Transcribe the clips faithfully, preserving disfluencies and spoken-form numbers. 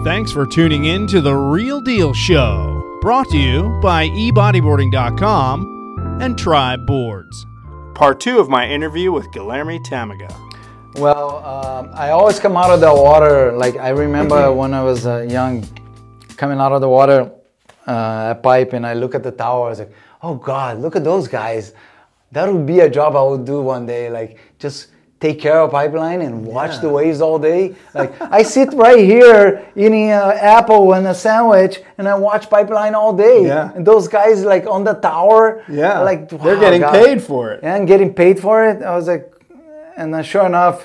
Thanks for tuning in to The Real Deal Show, brought to you by e bodyboarding dot com and Tribe Boards. Part two of my interview with Guilherme Tamaga. Well, um, I always come out of the water, like I remember when I was uh, young, coming out of the water uh, at Pipe, and I look at the tower, I was like, oh God, look at those guys. That would be a job I would do one day, like just take care of pipeline and watch yeah. the waves all day. Like I sit right here eating an apple and a sandwich, and I watch pipeline all day. Yeah. And those guys like on the tower, yeah, like wow, they're getting God. paid for it. Yeah, and getting paid for it. I was like, and then sure enough,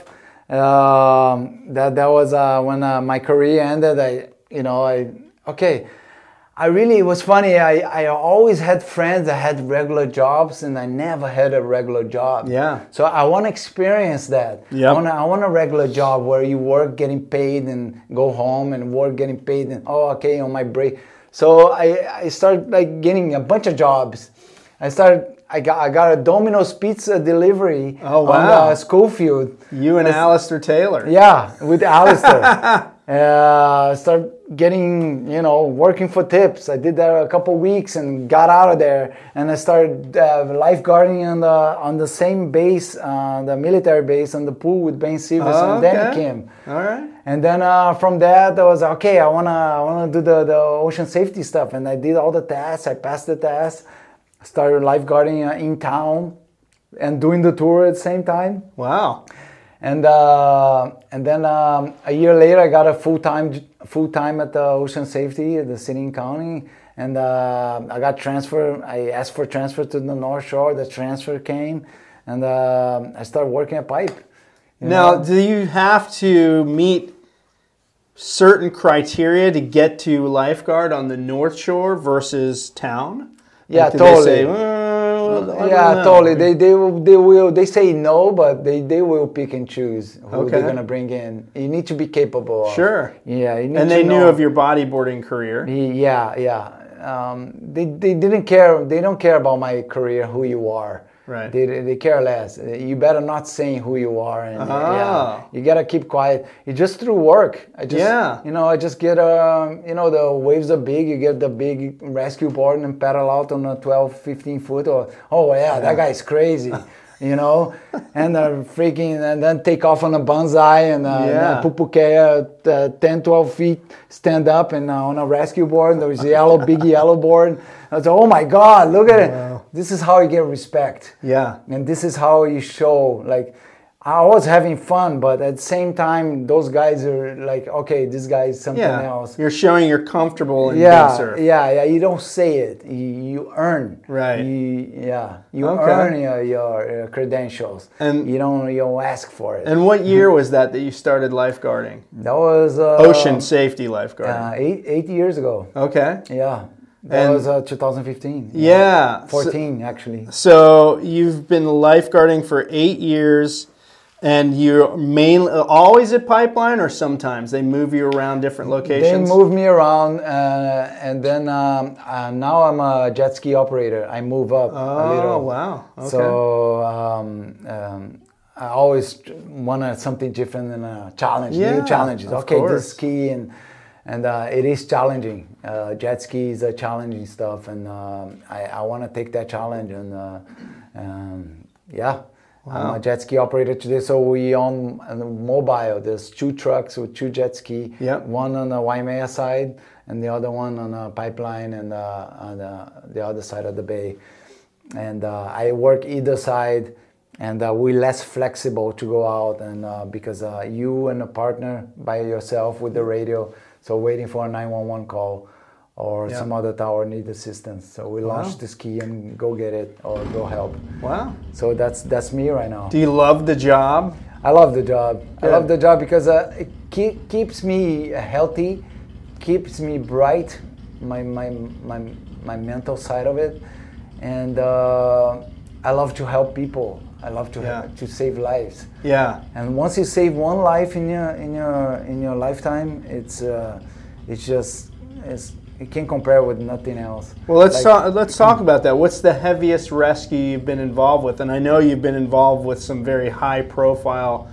um, that that was uh, when uh, my career ended. I, you know, I okay. I really, it was funny, I, I always had friends that had regular jobs, and I never had a regular job. Yeah. So I want to experience that. Yep. I want I want a regular job where you work getting paid and go home and work getting paid and, oh, okay, on my break. So I, I started like getting a bunch of jobs. I started, I got I got a Domino's Pizza delivery oh, wow. on the Schofield. You and Alistair Taylor. Yeah, with Alistair. Uh, start getting, you know, working for tips. I did that a couple weeks and got out of there. And I started uh, lifeguarding on the on the same base, uh, the military base, on the pool with Ben Sivers oh, and okay. Danny Kim. All right. And then uh, from that, I was okay. I wanna I wanna do the the ocean safety stuff, and I did all the tests. I passed the test. Started lifeguarding uh, in town and doing the tour at the same time. Wow. And uh, and then um, a year later, I got a full time full time at the Ocean Safety at the city and county, and uh, I got transferred. I asked for transfer to the North Shore. The transfer came, and uh, I started working at Pipe. Now, know? do you have to meet certain criteria to get to lifeguard on the North Shore versus town? Yeah, like, totally. They say, well, yeah, totally. They they will, they will they say no, but they, they will pick and choose who okay. they're gonna bring in. You need to be capable. Of, sure. Yeah. You need and to they know. knew of your bodyboarding career. Yeah, yeah. Um, they they didn't care. They don't care about my career, who you are. Right. They they care less. You better not saying who you are, and oh. yeah, you gotta keep quiet. You just through work. I just yeah. you know I just get um you know the waves are big. You get the big rescue board and paddle out on a twelve, fifteen foot. Or oh yeah, yeah. that guy's crazy. You know, and uh, freaking, and then take off on a banzai and uh, yeah. Pupukea, uh, ten, twelve feet, stand up and uh, on a rescue board. There was a yellow, big yellow board. I was like, oh my God, look at wow. it. This is how you get respect. Yeah. And this is how you show, like, I was having fun, but at the same time, those guys are like, okay, this guy is something yeah. else. You're showing you're comfortable in yeah, big surf. Yeah, yeah. You don't say it. You, you earn. Right. You, yeah. You okay. earn your, your, your credentials. And you don't you don't ask for it. And what year was that that you started lifeguarding? That was uh, ocean safety lifeguarding. Uh, eight eight years ago. Okay. Yeah. That and was uh, two thousand fifteen. Yeah. fourteen, so, actually. So you've been lifeguarding for eight years, and you're mainly always at Pipeline, or sometimes they move you around different locations? They move me around, uh, and then um, uh, now I'm a jet ski operator. I move up oh, a little. Oh, wow. Okay. So um, um, I always want something different and a challenge, yeah, new challenges. Of okay, course. this ski and and uh, it is challenging. Uh, jet ski is a challenging stuff, and um, I, I want to take that challenge. And uh, um, yeah, wow. I'm a jet ski operator today. So we own a mobile. There's two trucks with two jet ski. Yep. One on the Waimea side, and the other one on a Pipeline and uh, on the, the other side of the bay. And uh, I work either side. And uh, we're less flexible to go out, and uh, because uh, you and a partner by yourself with the radio, so waiting for a nine one one call, or yeah. some other tower need assistance. So we wow. launch the ski and go get it or go help. Wow! So that's that's me right now. Do you love the job? I love the job. Good. I love the job because uh, it keep, keeps me healthy, keeps me bright, my my my my mental side of it, and uh, I love to help people. I love to yeah. have, to save lives. Yeah. And once you save one life in your in your in your lifetime, it's uh, it's just it's it can't compare with nothing else. Well, let's like, talk. Let's talk about that. What's the heaviest rescue you've been involved with? And I know you've been involved with some very high-profile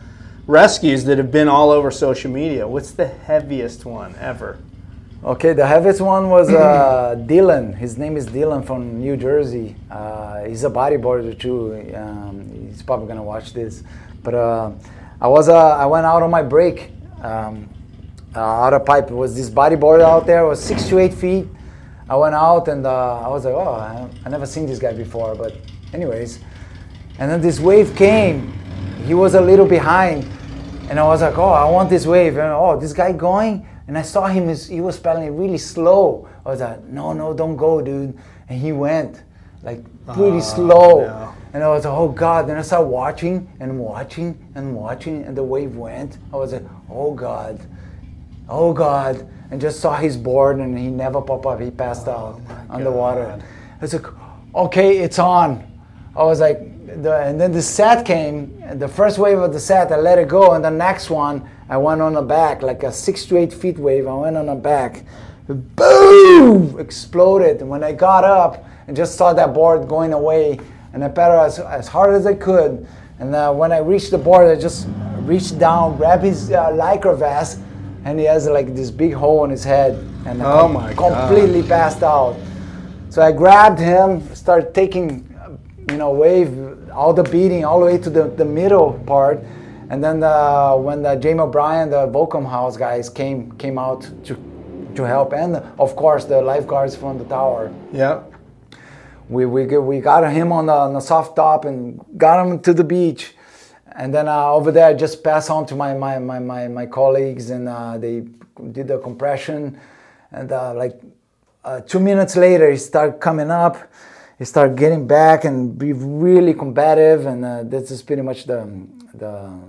rescues that have been all over social media. What's the heaviest one ever? Okay, the heaviest one was uh, Dylan. His name is Dylan from New Jersey. Uh, he's a bodyboarder too. Um, he's probably gonna watch this. But uh, I was uh, I went out on my break, um, uh, out of pipe. It was this bodyboarder out there. It was six to eight feet. I went out and uh, I was like, oh, I, I never seen this guy before. But anyways, and then this wave came. He was a little behind, and I was like, oh, I want this wave. And oh, this guy going. And I saw him, he was paddling really slow. I was like, no, no, don't go, dude. And he went, like, pretty oh, slow. No. And I was like, oh, God. Then I started watching and watching and watching, and the wave went. I was like, oh, God. Oh, God. And just saw his board, and he never popped up. He passed oh, out underwater. God. I was like, okay, it's on. I was like, the, and then the set came, and the first wave of the set, I let it go, and the next one, I went on the back, like a six to eight feet wave. I went on the back, boom, exploded. And when I got up and just saw that board going away, and I paddled as, as hard as I could. And uh, when I reached the board, I just reached down, grabbed his uh, Lycra vest, and he has like this big hole in his head, and oh my completely God. passed out. So I grabbed him, started taking, you know, wave, all the beating, all the way to the, the middle part. And then uh, when the Jamie O'Brien, the Volcom House guys came came out to to help, and of course the lifeguards from the tower. Yeah. We we we got him on the, on the soft top and got him to the beach, and then uh, over there I just passed on to my my my my, my colleagues, and uh, they did the compression, and uh, like uh, two minutes later he started coming up. He started getting back and be really combative, and uh, this is pretty much the the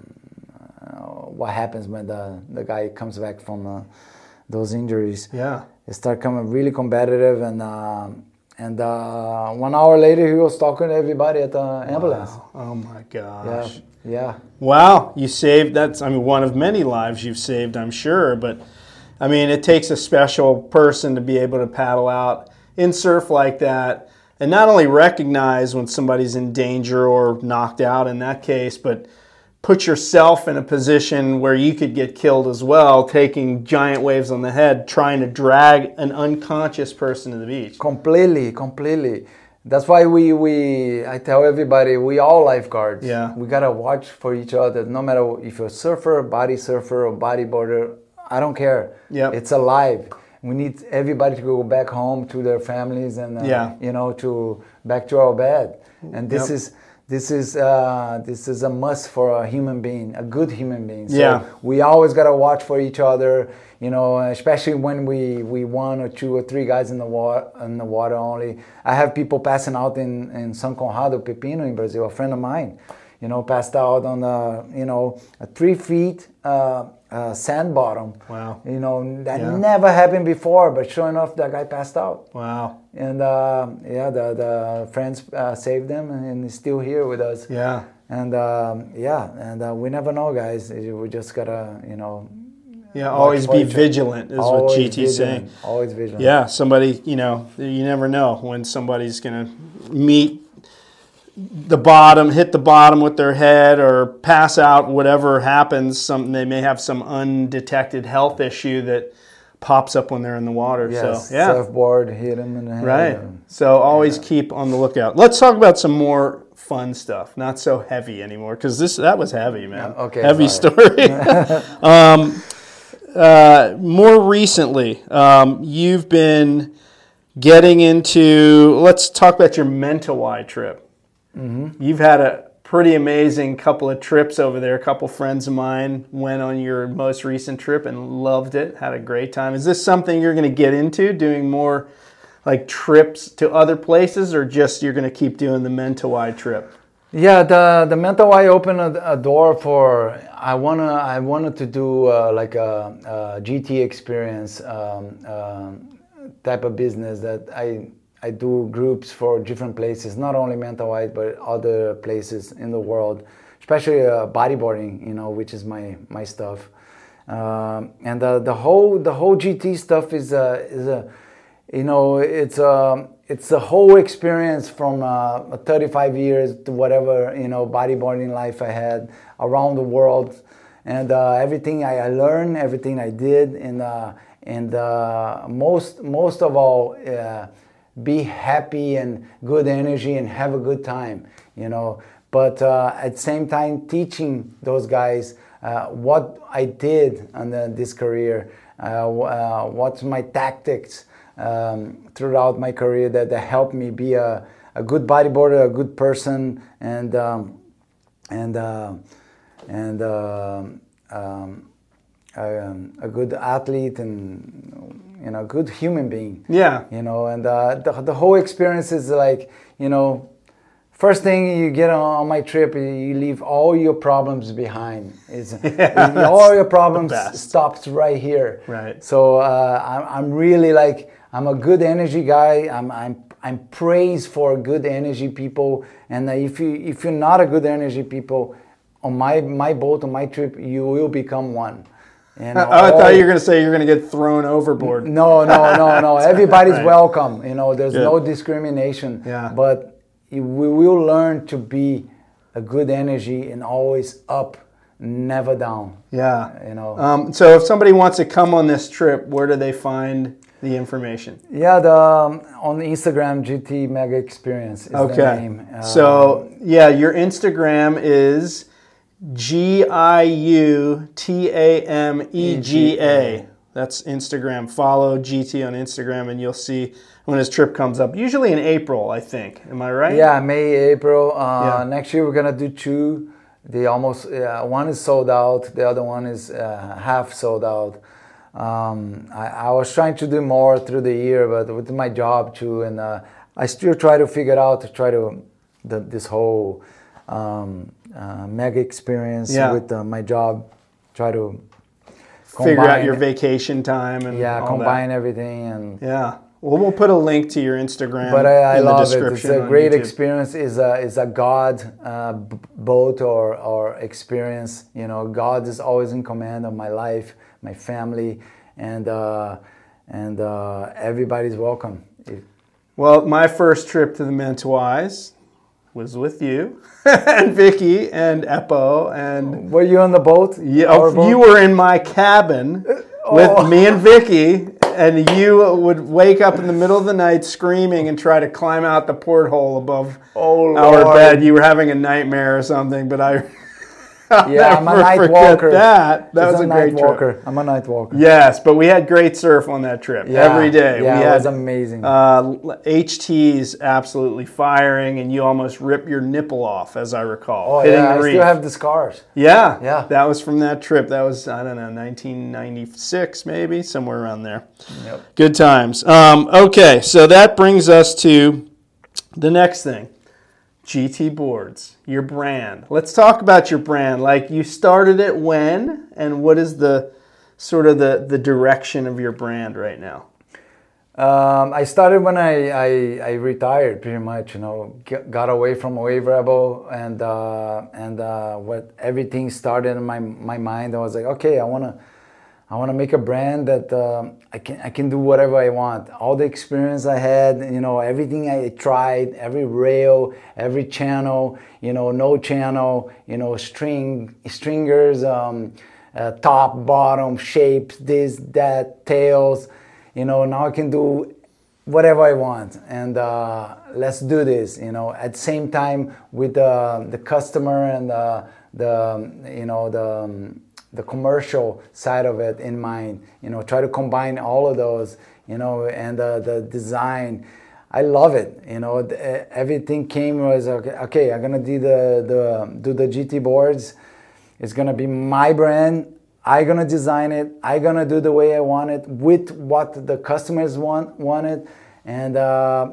uh, what happens when the the guy comes back from uh, those injuries. Yeah, he started coming really combative, and uh, and uh, one hour later he was talking to everybody at the ambulance. Wow. Oh my gosh! Yeah, yeah. Wow, you saved. That's I mean one of many lives you've saved, I'm sure. But I mean, it takes a special person to be able to paddle out in surf like that. And not only recognize when somebody's in danger or knocked out in that case, but put yourself in a position where you could get killed as well, taking giant waves on the head, trying to drag an unconscious person to the beach. Completely, completely. That's why we, we I tell everybody, we all lifeguards. Yeah. We got to watch for each other. No matter if you're a surfer, body surfer, or bodyboarder, I don't care. Yep. It's alive. We need everybody to go back home to their families and uh, yeah. you know, to back to our bed. And this yep. is this is uh, this is a must for a human being, a good human being. So yeah. we always gotta watch for each other. You know, especially when we, we one or two or three guys in the water in the water only. I have people passing out in in São Conrado, Pepino in Brazil. A friend of mine, you know, passed out on the you know a three feet. Uh, Uh, sand bottom. Wow. You know, that yeah. never happened before, but sure enough, that guy passed out. Wow. And uh, yeah, the, the friends uh, saved him, and he's still here with us. Yeah. And um, yeah, and uh, we never know, guys. We just gotta, you know. Yeah, always be vigilant is always what G T's saying. Always vigilant. Yeah, somebody, you know, you never know when somebody's going to meet the bottom, hit the bottom with their head or pass out, whatever happens. Some they may have some undetected health issue that pops up when they're in the water. Yes, so, yeah. surfboard, hit them in the head. Right. Or, so always yeah. keep on the lookout. Let's talk about some more fun stuff, not so heavy anymore, because this that was heavy, man. Yeah, okay, heavy sorry. story. um, uh, more recently, um, you've been getting into, let's talk about your Mentawai trip. Mm-hmm. You've had a pretty amazing couple of trips over there. A couple friends of mine went on your most recent trip and loved it, had a great time. Is this something you're going to get into, doing more like trips to other places, or just you're going to keep doing the Mentawai trip? Yeah, the the Mentawai opened a, a door for, I wanna I wanted to do uh, like a, a G T experience um, uh, type of business that I I do groups for different places, not only Mentawai, but other places in the world, especially uh, bodyboarding, you know, which is my my stuff. Um, and the the whole the whole G T stuff is a is a, you know, it's a it's a whole experience from uh, thirty-five years to whatever, you know, bodyboarding life I had around the world. and uh, everything I, I learned, everything I did, and uh, and uh, most most of all, uh, be happy and good energy and have a good time, you know. But uh, at the same time, teaching those guys uh, what I did in the, this career, uh, uh, what's my tactics um, throughout my career that, that helped me be a, a good bodyboarder, a good person, and um, and uh, and uh, um, a, a good athlete, and you know, a good human being. Yeah. You know, and uh, the the whole experience is like, you know, first thing you get on my trip, you leave all your problems behind. It's, Yeah, all your problems best. stops right here. Right. So uh, I'm, I'm really like, I'm a good energy guy. I'm I'm I'm praised for good energy people. And if you if you're not a good energy people, on my my boat, on my trip, you will become one. You know, I all- thought you were going to say you're going to get thrown overboard. No, no, no, no. Everybody's right. welcome. You know, there's Good. no discrimination. Yeah. But we will learn to be a good energy and always up, never down. Yeah. You know. Um, so if somebody wants to come on this trip, where do they find the information? Yeah, the um, on Instagram, G T Mega Experience is the Okay. name. Uh, So yeah, your Instagram is G I U T A M E G A. That's Instagram. Follow G T on Instagram, and you'll see when his trip comes up. Usually in April, I think. Am I right? Yeah, May, April. Uh, Yeah. Next year we're gonna do two. They almost uh, one is sold out. The other one is uh, half sold out. Um, I, I was trying to do more through the year, but with my job too, and uh, I still try to figure out to try to the, this whole um, uh, mega experience Yeah. with uh, my job. Try to Figure out combine your it. vacation time and Yeah, all combine that. everything and. Yeah. Well, we'll put a link to your Instagram. But I, I in the love it. It's description a on great YouTube. experience. Is a is a God uh, b- boat or or experience. You know, God is always in command of my life, my family, and uh, and uh, everybody's welcome. If, Well, my first trip to the Mentawais was with you and Vicky and Eppo and were you on the boat? yeah, Our boat? you were in my cabin with Oh. me and Vicky, and you would wake up in the middle of the night screaming and try to climb out the porthole above Oh, our Lord. bed. You were having a nightmare or something, but I I'll Yeah, I'm a never night forget walker. That that It's was a, a great night trip. walker. I'm a night walker. Yes, but we had great surf on that trip Yeah, every day. yeah, we it had, was amazing. Uh, H Ts absolutely firing, and you almost ripped your nipple off, as I recall. Oh hitting yeah, the I reef. still have the scars. Yeah, Yeah. That was from that trip. That was I don't know, nineteen ninety-six maybe, somewhere around there. Yep. Good times. Um, okay, so that brings us to the next thing. G T Boards, your brand. Let's talk about your brand. Like, you started it when, and what is the sort of the, the direction of your brand right now? Um, I started when I, I, I retired, pretty much. You know, G- got away from Wave Rebel, and uh, and uh, what everything started in my my mind. I was like, okay, I wanna I wanna make a brand that um, I can I can do whatever I want. All the experience I had, you know, everything I tried, every rail, every channel, you know, no channel, you know, string stringers, um, uh, top, bottom, shapes, this, that, tails. You know, now I can do whatever I want, and uh, let's do this. You know, at the same time with the the customer and the the you know the um, the commercial side of it in mind. You know, try to combine all of those. You know, and uh, the design. I love it. You know, the, everything came was okay. Okay, I'm gonna do the the do the G T boards. It's gonna be my brand. I'm gonna design it. I'm gonna do the way I want it with what the customers want wanted, and uh,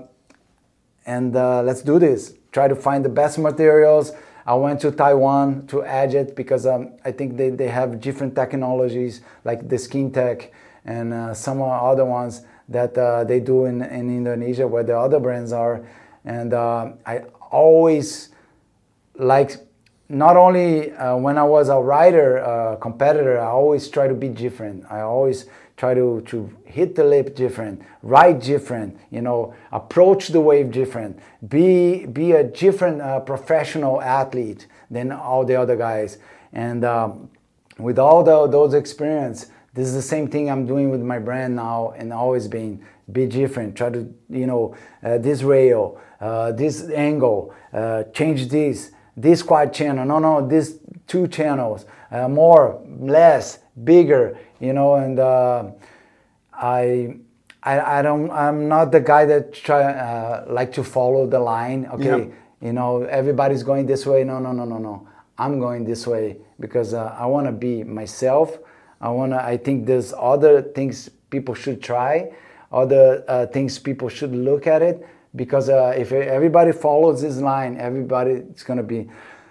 and uh, let's do this. Try to find the best materials. I went to Taiwan to Agit because um, I think they, they have different technologies like the Skin Tech and uh, some other ones that uh, they do in, in Indonesia where the other brands are. And uh, I always like. Not only uh, when I was a rider, uh, competitor, I always try to be different. I always try to, to hit the lip different, ride different, you know, approach the wave different, be be a different uh, professional athlete than all the other guys. And um, with all the, those experience, this is the same thing I'm doing with my brand now, and always being be different. Try to, you know, uh, this rail, uh, this angle, uh, change this, this quad channel. No, no, this two channels, uh, more, less, bigger. You know, and uh, I, I, I don't. I'm not the guy that try uh, like to follow the line. Okay, yep. You know, everybody's going this way. No, no, no, no, no. I'm going this way because uh, I want to be myself. I wanna. I think there's other things people should try, other uh, things people should look at it. Because uh, if everybody follows this line, everybody it's gonna be.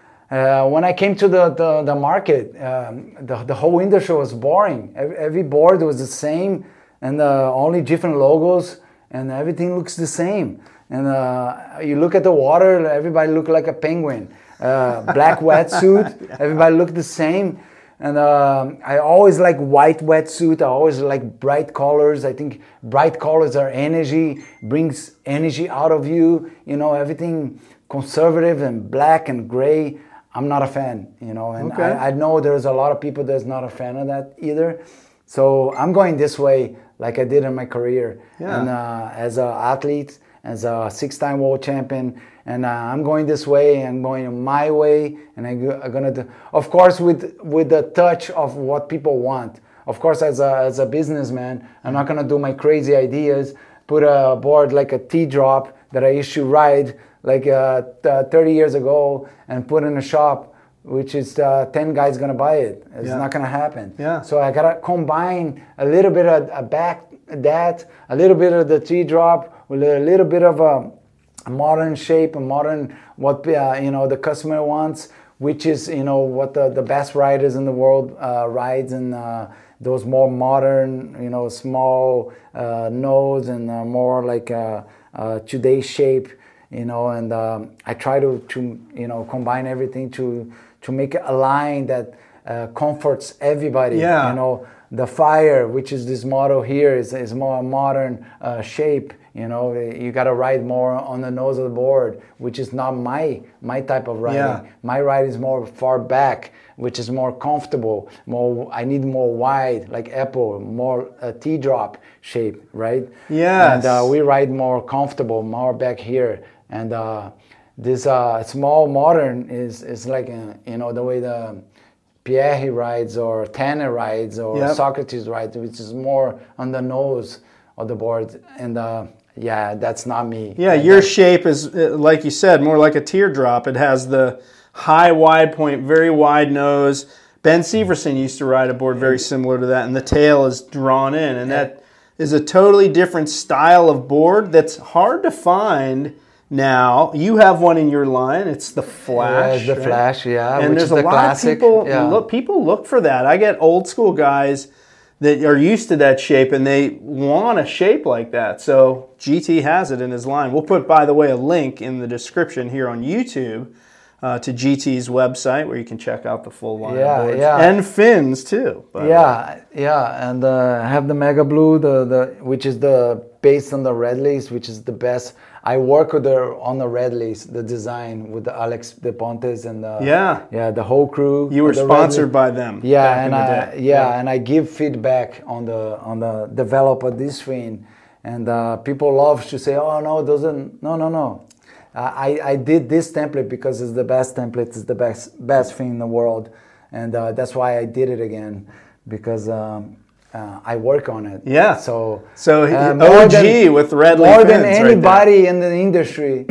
Uh, when I came to the the, the market, um, the the whole industry was boring. Every, every board was the same, and uh, only different logos, and everything looks the same. And uh, you look at the water, everybody look like a penguin. Uh, black wetsuit, everybody look the same. And uh, I always like white wetsuit. I always like bright colors. I think bright colors are energy, brings energy out of you. You know, everything conservative and black and gray, I'm not a fan, you know. And okay. I, I know there's a lot of people that's not a fan of that either. So I'm going this way like I did in my career. Yeah. And uh, as an athlete, as a six-time world champion, and uh, I'm going this way, I'm going my way, and I go, I'm gonna do, of course, with with the touch of what people want. Of course, as a as a businessman, I'm not gonna do my crazy ideas, put a board like a T-drop that I used to ride like uh, thirty years ago, and put in a shop, which is uh, ten guys gonna buy it. It's yeah. not gonna happen. Yeah. So I gotta combine a little bit of a back that, a little bit of the T-drop with a little bit of a a modern shape, a modern what uh, you know the customer wants, which is you know what the, the best riders in the world uh, rides, and uh, those more modern, you know, small uh, nose and uh, more like uh, uh, today's shape, you know. And um, I try to, to you know combine everything to to make a line that uh, comforts everybody. Yeah. You know, the Fire, which is this model here, is is more modern uh, shape. You know, you got to ride more on the nose of the board, which is not my my type of riding. Yeah. My ride is more far back, which is more comfortable. More, I need more wide, like Apple, more uh, T-drop shape, right? Yes. And uh, we ride more comfortable, more back here. And uh, this uh, small modern is is like uh, you know the way the Pierre rides or Tanner rides or yep. Socrates rides, which is more on the nose of the board. And uh, yeah, that's not me. Yeah, and your that, shape is, like you said, more like a teardrop. It has the high, wide point, very wide nose. Ben Severson used to ride a board very similar to that, and the tail is drawn in. And yeah. that is a totally different style of board that's hard to find now. You have one in your line. It's the Flash. Yeah, the right? Flash, yeah. And which there's is a the lot classic. of people, yeah. look, people look for that. I get old school guys that are used to that shape, and they want a shape like that. So G T has it in his line. We'll put, by the way, a link in the description here on YouTube uh, to G T's website where you can check out the full line yeah, of boards. Yeah. And fins, too. Yeah, yeah. And uh, I have the Mega Blue, the, the which is the based on the Redleys, which is the best. I work with the on the Redleys, the design with the Alex De Pontes and the, yeah, yeah, the whole crew. You were sponsored by them. Yeah, and I yeah, yeah, and I give feedback on the on the develop of this fin, and uh, people love to say, oh no, doesn't no no no. Uh, I I did this template because it's the best template, it's the best best fin in the world, and uh, that's why I did it again because. Um, Uh, I work on it. Yeah. So, so uh, O G than, with Redley more fins than anybody right in the industry,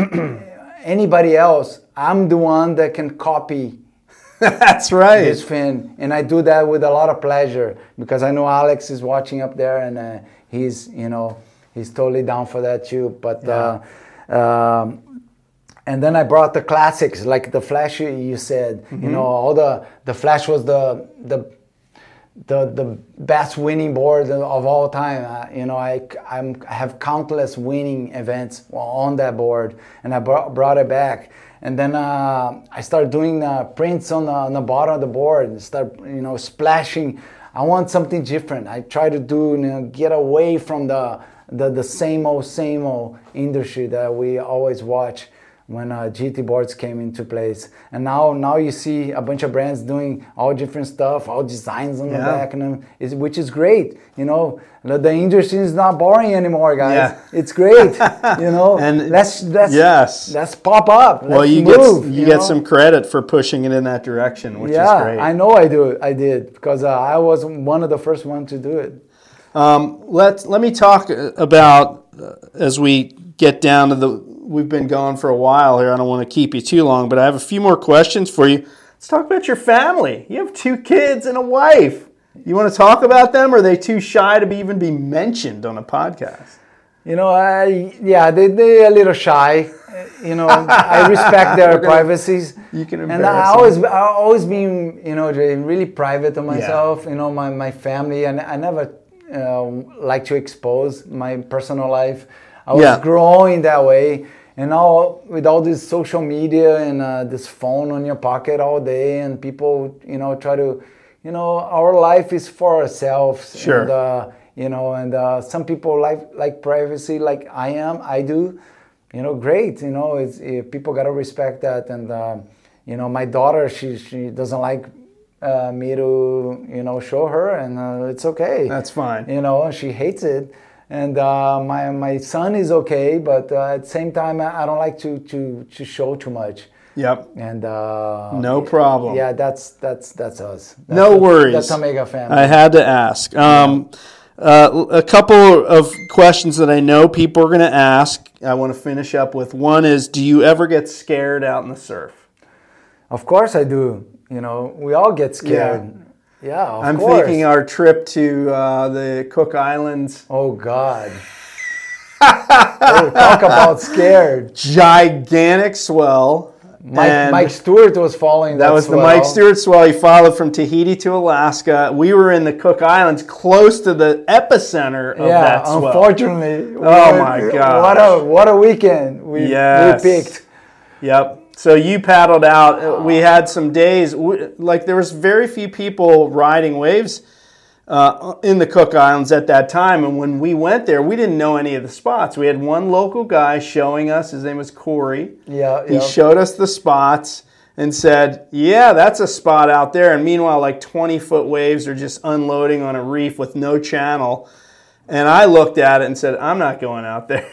anybody else, I'm the one that can copy. That's right. This fin, and I do that with a lot of pleasure because I know Alex is watching up there, and uh, he's you know he's totally down for that too. But yeah. uh, um, and then I brought the classics like the Flash. You said mm-hmm. you know all the the Flash was the the. the the best winning board of all time. Uh, you know, I I'm, I have countless winning events on that board, and I brought, brought it back. And then uh, I started doing uh, prints on the, on the bottom of the board, and start you know splashing. I want something different. I try to do you know get away from the the, the same old same old industry that we always watch when uh, G T boards came into place. And now now you see a bunch of brands doing all different stuff, all designs on Yeah. the back, and them, is, which is great. You know, the, the industry is not boring anymore, guys. Yeah. It's great. You know, And let's let's yes. let's pop up. Let's Well, you move, get you, get know? some credit for pushing it in that direction, which yeah, is great. I know I do. I did because uh, I was one of the first ones to do it. Um, let let me talk about uh, as we get down to the. We've been going for a while here. I don't want to keep you too long, but I have a few more questions for you. Let's talk about your family. You have two kids and a wife. You want to talk about them, or are they too shy to be even be mentioned on a podcast? You know, I yeah, they they're a little shy. You know, I respect their We're gonna- privacies. You can And embarrass I them. always, I always been, you know, really private to myself. You know, my, my family, and I never uh, like to expose my personal life. I was Yeah. growing that way, and now with all this social media and uh, this phone on your pocket all day, and people, you know, try to, you know, our life is for ourselves. Sure. And, uh, you know, and uh, some people like like privacy, like I am, I do. You know, great. You know, it's uh, people gotta respect that. And uh, you know, my daughter, she she doesn't like uh, me to, you know, show her, and uh, it's okay. That's fine. You know, she hates it. And uh, my my son is okay, but uh, at the same time, I I don't like to to to show too much. Yep. And uh, No problem. Yeah, that's that's that's us. That's No worries. That's Omega family. I had to ask. Um, uh, a couple of questions that I know people are going to ask. I want to finish up with. One is, do you ever get scared out in the surf? Of course I do. You know, we all get scared. Yeah, of I'm course. thinking our trip to uh, the Cook Islands. Oh God. Oh, talk about scared. Gigantic swell. Mike, And Mike Stewart was following that. that was swell. the Mike Stewart swell. He followed from Tahiti to Alaska. We were in the Cook Islands, close to the epicenter of Yeah, that swell. unfortunately. Oh, we- my gosh. What a what a weekend we, Yes. we picked. Yep. So you paddled out. We had some days, like there was very few people riding waves uh, in the Cook Islands at that time. And when we went there, we didn't know any of the spots. We had one local guy showing us. His name was Corey. Yeah, He yeah. showed us the spots and said, yeah, that's a spot out there. And meanwhile, like twenty-foot waves are just unloading on a reef with no channel. And I looked at it and said, I'm not going out there.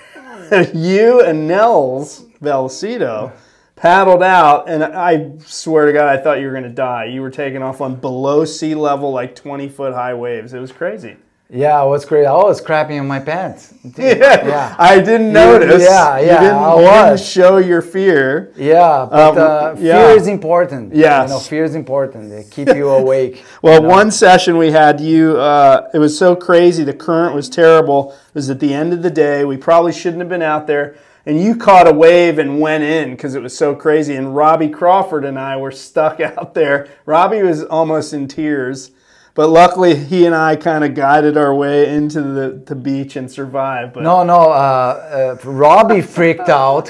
You and Nels Velocito paddled out, and I swear to God, I thought you were going to die. You were taking off on below sea level, like twenty-foot high waves. It was crazy. Yeah, it was great. I was crapping in my pants. Yeah, Yeah. I didn't notice. yeah, you yeah, didn't, I you didn't was. show your fear. Yeah, but Um, uh, fear yeah. is important. Yes. You know, fear is important. They keep you awake. Well, you know? one session we had you, uh, it was so crazy. The current was terrible. It was at the end of the day. We probably shouldn't have been out there. And you caught a wave and went in because it was so crazy. And Robbie Crawford and I were stuck out there. Robbie was almost in tears. But luckily, he and I kind of guided our way into the, the beach and survived. But No, no. Uh, uh, Robbie freaked out.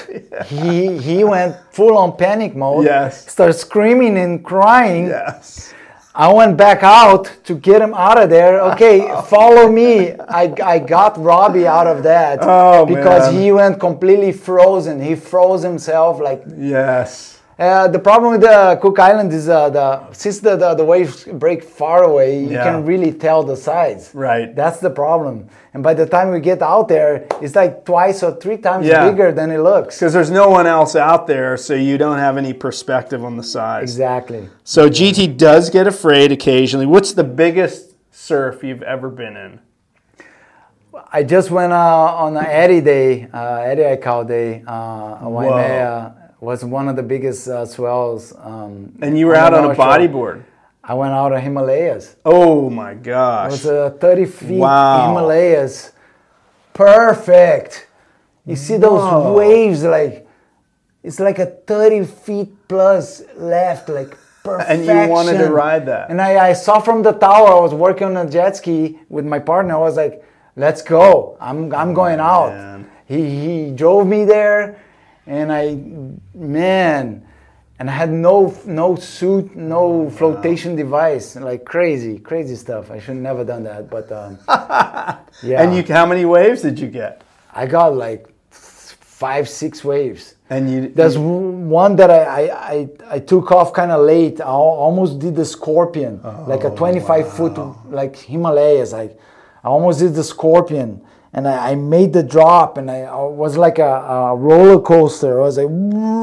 He he went full on panic mode. Yes. Started screaming and crying. yes. I went back out to get him out of there. Okay, follow me. I, I got Robbie out of that Oh, because man. he went completely frozen. He froze himself like. Yes. Uh, the problem with the Cook Island is uh, the since the, the, the waves break far away, you Yeah. can really tell the size. Right. That's the problem. And by the time we get out there, it's like twice or three times Yeah. bigger than it looks. Because there's no one else out there, so you don't have any perspective on the size. Exactly. So G T does get afraid occasionally. What's the biggest surf you've ever been in? I just went uh, on an Eddie Day, uh, Eddie Aikau Day. Uh, Waimea was one of the biggest uh, swells. Um, And you were on out the on a North Shore. bodyboard. I went out of Himalayas. Oh my It gosh. was uh, thirty feet Wow. Himalayas. Perfect. You see those Whoa. waves like, it's like a thirty feet plus left, like And perfection. you wanted to ride that. And I, I saw from the tower, I was working on a jet ski with my partner. I was like, let's go. I'm, I'm going out. man. He, he drove me there, and I, man, and I had no no suit, no flotation device, like crazy, crazy stuff. I should never done that, but um, yeah. And you, how many waves did you get? I got like five, six waves. And you, There's you, one that I, I, I, I took off kind of late. I al- almost did the Scorpion, Oh, like a twenty-five foot, like Himalayas. I, I almost did the Scorpion, and I, I made the drop, and I, I was like a, a roller coaster. I was like,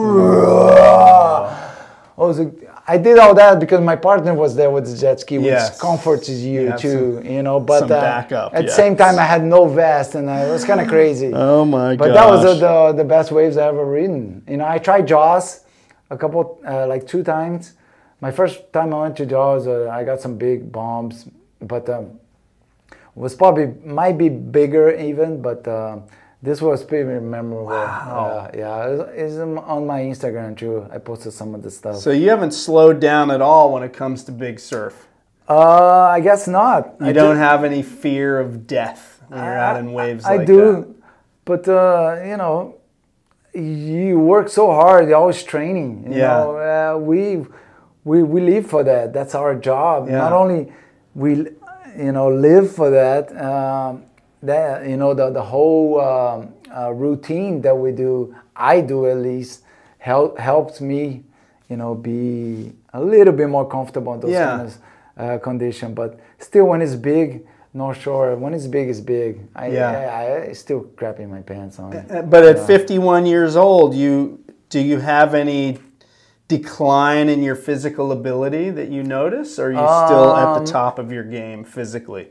I was like, I did all that because my partner was there with the jet ski, which Yes. comforts you You have too, some- you know. But some uh, backup, at the yes. same time, I had no vest, and I, it was kind of crazy. oh my But gosh. that was uh, the the best waves I ever ridden. You know, I tried Jaws a couple, uh, like two times. My first time I went to Jaws, uh, I got some big bombs, but um, was probably might be bigger even. But uh, this was pretty memorable. Wow. Uh, yeah, it's, it's on my Instagram too. I posted some of the stuff. So you haven't slowed down at all when it comes to big surf. uh, I guess not. You I don't ju- have any fear of death when you're out in waves I like do, that. but uh, you know, you work so hard. You're always training. You Yeah. know, uh, we we we live for that. That's our job. Yeah. Not only we, you know, live for that. Um, that you know the the whole um, uh, routine that we do. I do at least help helps me, you know, be a little bit more comfortable in those Yeah. kind of uh, condition. But still, when it's big. North Shore, when it's big, it's big. I, Yeah. I, I still crapping my pants on it. Uh, But at fifty-one years old, you do you have any decline in your physical ability that you notice? Or are you still at the Um, top of your game physically?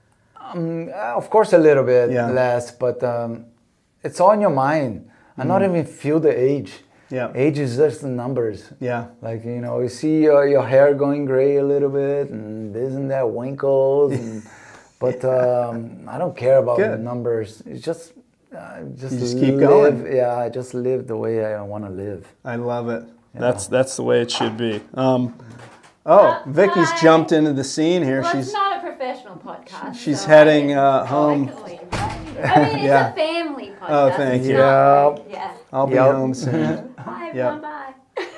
Um, uh, of course, a little bit Yeah. less, but um, it's all in your mind. I not even feel the age. Yeah. Age is just the numbers. Yeah. Like, you know, you see uh, your hair going gray a little bit, and this and that, winkles. And, but um, I don't care about Good. the numbers. It's just, uh, just, You just keep live. going. Yeah, I just live the way I want to live. I love it. That's that's the way it should be. Um, oh, Vicky's hi. jumped into the scene here. Well, She's it's not a professional podcast. she's so heading, I can- uh, oh, home. I, can leave, right? I mean, it's Yeah. a family podcast. Oh, thank It's you. not Yep. like- yeah. I'll be Yep. home soon. Bye, Yep. everyone. Bye.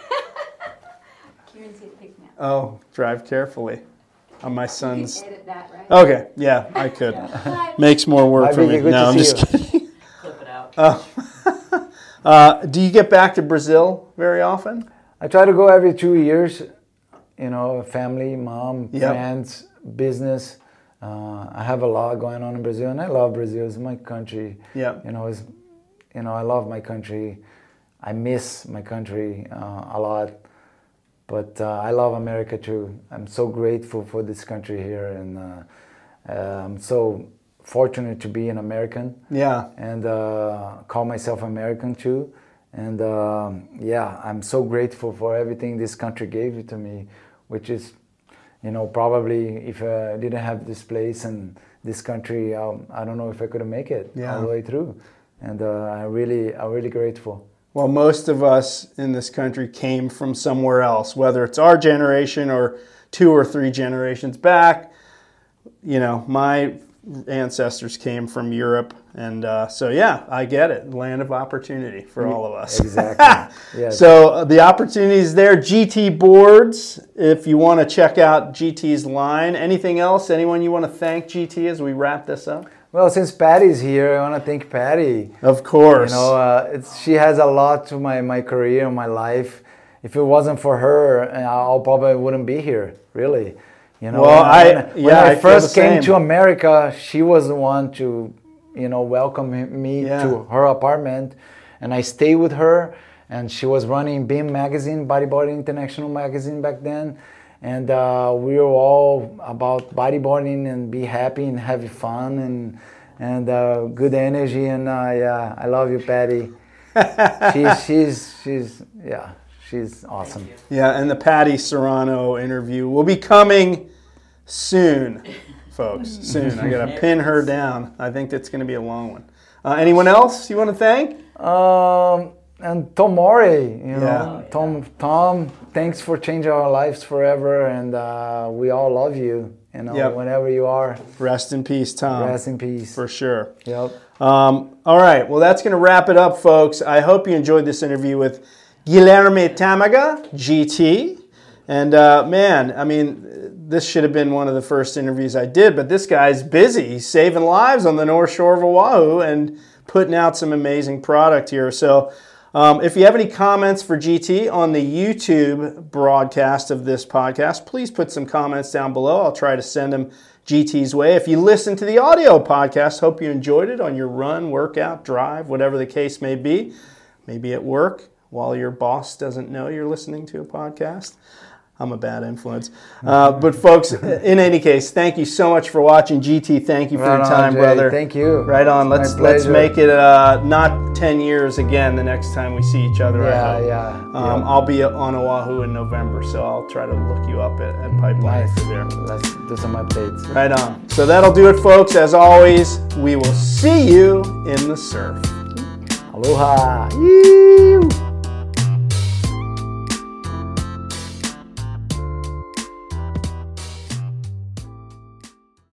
Kieran's here to pick me up. Oh, drive carefully. On my You son's. can edit that, right? Okay, yeah, I could. Bye. Makes more work Bye, for me. Vicky, good No, to I'm see just you. kidding. Clip it out. Oh. uh, do you get back to Brazil very often? I try to go every two years. You know, family, mom, Yep. friends, business. Uh, I have a lot going on in Brazil, and I love Brazil. It's my country. Yep. You know, it's, you know, I love my country. I miss my country uh, a lot, but uh, I love America too. I'm so grateful for this country here, and uh, uh, I'm so fortunate to be an American Yeah. and uh, call myself American too. And um, yeah, I'm so grateful for everything this country gave to me, which is, you know, probably if I didn't have this place and this country, um, I don't know if I could make it Yeah. all the way through. And uh, I really, I'm really grateful. Well, most of us in this country came from somewhere else, whether it's our generation or two or three generations back. You know, my ancestors came from Europe. And uh, so, yeah, I get it. Land of opportunity for all of us. Exactly. Yes. So uh, the opportunity is there. G T boards, if you want to check out G T's line. Anything else? Anyone you want to thank G T as we wrap this up? Well, since Patty's here, I want to thank Patty. Of course. You know, uh, it's, she has a lot to my, my career and my life. If it wasn't for her, I probably wouldn't be here, really. You know, Well, when I- when yeah, I I feel first the came same. to America, she was the one to, you know, welcome me Yeah. to her apartment, and I stayed with her. And she was running Beam Magazine, Bodyboarding International Magazine back then, and uh, we were all about bodyboarding and be happy and have fun and and uh, good energy. And uh, yeah, I love you, Patty. she's she's she's yeah, she's awesome. Yeah, and the Patty Serrano interview will be coming soon, folks. Soon. I got to pin her down. I think that's going to be a long one. Uh, anyone else you want to thank? Um, and Tom Morey, you know, Yeah. Tom, Tom, thanks for changing our lives forever, and uh, we all love you. You know, Yep. whenever you are, Rest in peace, Tom. rest in peace. For sure. Yep. Um, all right. Well, that's going to wrap it up, folks. I hope you enjoyed this interview with Guilherme Tamaga, G T. And uh, man, I mean, this should have been one of the first interviews I did, but this guy's busy. He's saving lives on the North Shore of Oahu and putting out some amazing product here. So um, if you have any comments for G T on the YouTube broadcast of this podcast, please put some comments down below. I'll try to send them G T's way. If you listen to the audio podcast, hope you enjoyed it on your run, workout, drive, whatever the case may be. Maybe at work while your boss doesn't know you're listening to a podcast. I'm a bad influence. Uh, but folks, in any case, thank you so much for watching. G T, thank you for Right your on, time, Jay. brother. Thank you. Right on. It's Let's my let's pleasure. make it uh, not ten years again the next time we see each other. I Yeah, hope. yeah. Um, yeah. I'll be on Oahu in November, so I'll try to look you up at, at Pipeline Nice. if you're there. Let's do some updates. Right on. So that'll do it, folks. As always, we will see you in the surf. Aloha. Yee.